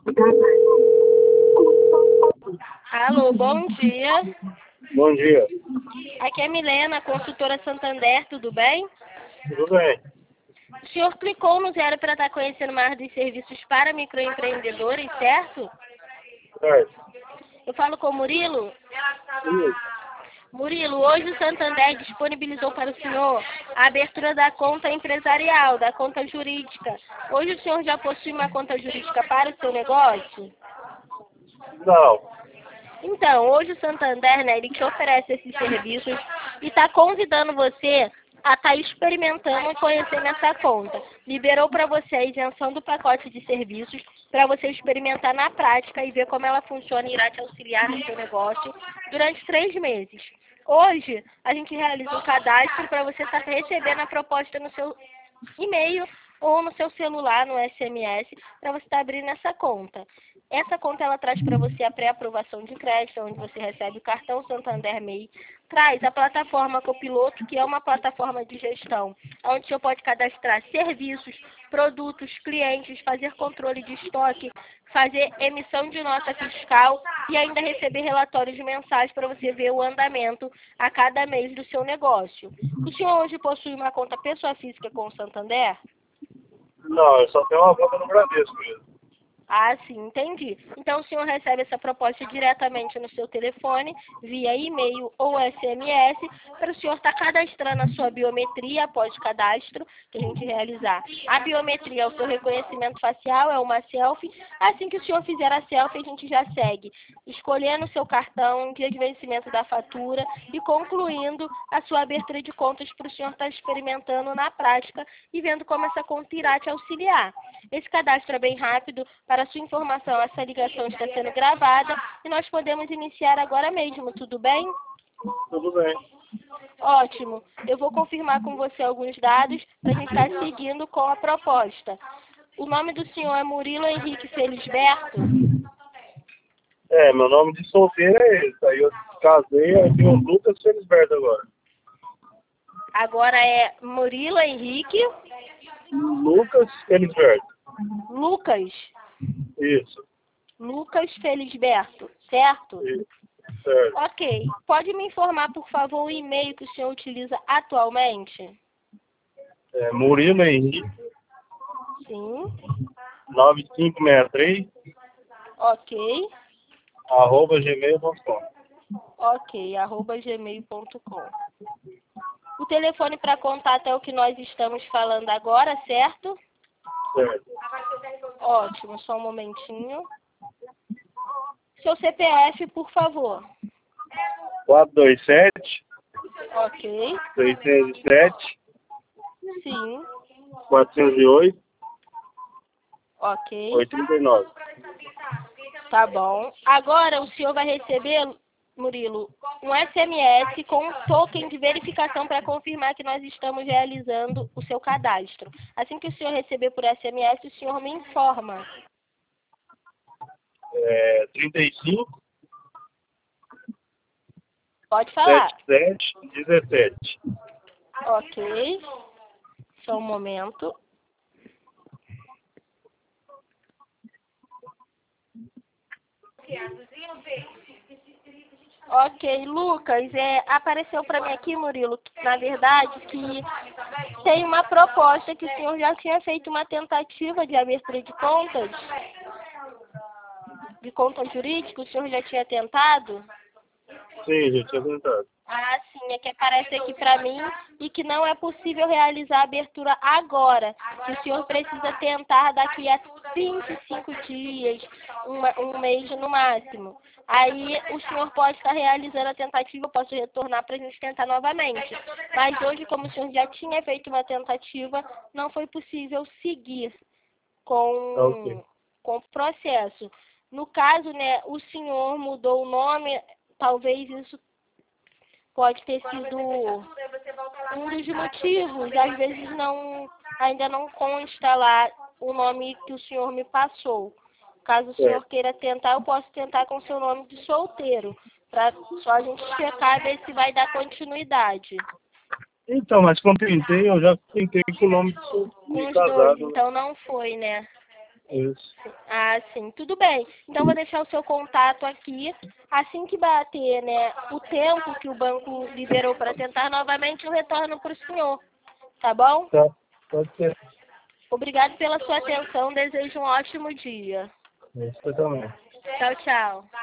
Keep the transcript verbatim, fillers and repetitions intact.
Alô, bom dia. Bom dia. Aqui é Milena, consultora Santander, tudo bem? Tudo bem? O senhor clicou no zero para estar conhecendo mais dos serviços para microempreendedores, certo? Certo. Eu falo com o Murilo. Isso. Murilo, hoje o Santander disponibilizou para o senhor a abertura da conta empresarial, da conta jurídica. Hoje o senhor já possui uma conta jurídica para o seu negócio? Não. Então, hoje o Santander, né, ele te oferece esses serviços e está convidando você a estar experimentando e conhecendo essa conta. Liberou para você a isenção do pacote de serviços para você experimentar na prática e ver como ela funciona e irá te auxiliar no seu negócio durante três meses. Hoje, a gente realiza um cadastro para você estar recebendo a proposta no seu e-mail ou no seu celular, no S M S, para você estar abrindo essa conta. Essa conta ela traz para você a pré-aprovação de crédito, onde você recebe o cartão Santander M E I, traz a plataforma Copiloto, que é uma plataforma de gestão, onde você pode cadastrar serviços, produtos, clientes, fazer controle de estoque, fazer emissão de nota fiscal e ainda receber relatórios mensais para você ver o andamento a cada mês do seu negócio. O senhor hoje possui uma conta pessoa física com o Santander? Não, eu só tenho uma conta no Bradesco mesmo. Ah, sim, entendi. Então o senhor recebe essa proposta diretamente no seu telefone, via e-mail ou S M S, para o senhor estar cadastrando a sua biometria após o cadastro que a gente realizar. A biometria é o seu reconhecimento facial, é uma selfie. Assim que o senhor fizer a selfie, a gente já segue, escolhendo o seu cartão, dia de vencimento da fatura e concluindo a sua abertura de contas para o senhor estar experimentando na prática e vendo como essa conta irá te auxiliar. Esse cadastro é bem rápido. Para sua informação, essa ligação está sendo gravada e nós podemos iniciar agora mesmo, tudo bem? Tudo bem. Ótimo. Eu vou confirmar com você alguns dados para a gente estar seguindo com a proposta. O nome do senhor é Murilo Henrique Felisberto? É, meu nome de solteiro é esse. Aí eu casei, aí tenho o Lucas Felisberto agora. Agora é Murilo Henrique Lucas Felisberto. Lucas. Isso. Lucas Felisberto, certo? Isso. Certo. Ok. Pode me informar, por favor, o e-mail que o senhor utiliza atualmente? É Murilo Henrique Sim. nove cinco seis três Ok. arroba gmail ponto com. Ok, arroba gmail ponto com. O telefone para contato é o que nós estamos falando agora, certo? Certo. Ótimo, só um momentinho. Seu C P F, por favor. quatro dois sete, Ok, seis seis sete, sim, quatrocentos e oito, ok, oitenta e nove. tá bom. Agora o senhor vai receber, Murilo, um S M S com um token de verificação para confirmar que nós estamos realizando o seu cadastro. Assim que o senhor receber por S M S, o senhor me informa. É, trinta e cinco, Pode falar. setenta e sete, dezessete. Ok, só um momento. Ok, Lucas, é, apareceu para mim aqui, Murilo, que, na verdade, que tem uma proposta que o senhor já tinha feito uma tentativa de abertura de contas, de conta jurídica, o senhor já tinha tentado? Sim, já tinha tentado. Ah, sim, é que aparece aqui para mim e que não é possível realizar a abertura agora, que o senhor precisa tentar daqui a vinte e cinco dias, uma, um mês no máximo. Aí o senhor pode estar realizando a tentativa, eu posso retornar para a gente tentar novamente. Mas hoje, como o senhor já tinha feito uma tentativa, não foi possível seguir Tá ok. com, com o processo. No caso, né, o senhor mudou o nome, talvez isso pode ter sido um dos motivos. Às vezes não, ainda não consta lá o nome que o senhor me passou. Caso o senhor queira tentar, eu posso tentar com o seu nome de solteiro, para só a gente checar, ver se vai dar continuidade. Então, mas quando tentei, eu já tentei com o nome de, Com de os dois, casado. então não foi, né? Isso. Ah, sim, tudo bem. Então vou deixar o seu contato aqui. Assim que bater, né, o tempo que o banco liberou para tentar novamente, eu retorno para o senhor. Tá bom? Tá, pode ser. Obrigado pela sua atenção. Desejo um ótimo dia. Isso também. Tchau, tchau.